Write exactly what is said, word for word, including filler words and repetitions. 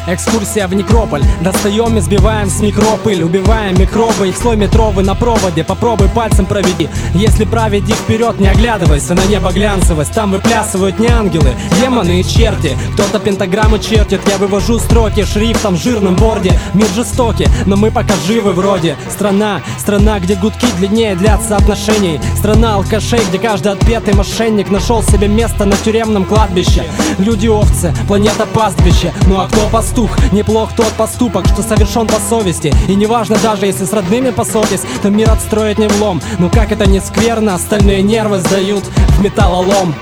Экскурсия в некрополь. Достаем и сбиваем с микропыль. Убиваем микробы, их слой метровый на проводе. Попробуй пальцем проведи. Если править, иди вперед, не оглядывайся на небо глянцевость. Там выплясывают не ангелы, демоны и черти. Кто-то пентаграммы чертит, я вывожу строки шрифтом в жирном борде. Мир жестокий, но мы пока живы вроде. Страна, страна, где гудки длиннее длятся отношений. Страна алкашей, где каждый отпетый мошенник нашел себе место на тюремном кладбище. Люди-овцы, планета пастбище. Ну а кто пастух? Неплох тот поступок, что совершен по совести. И неважно, даже если с родными поссорьтесь, то мир отстроить не влом. Ну как это не скверно, остальные нервы сдают в металлолом.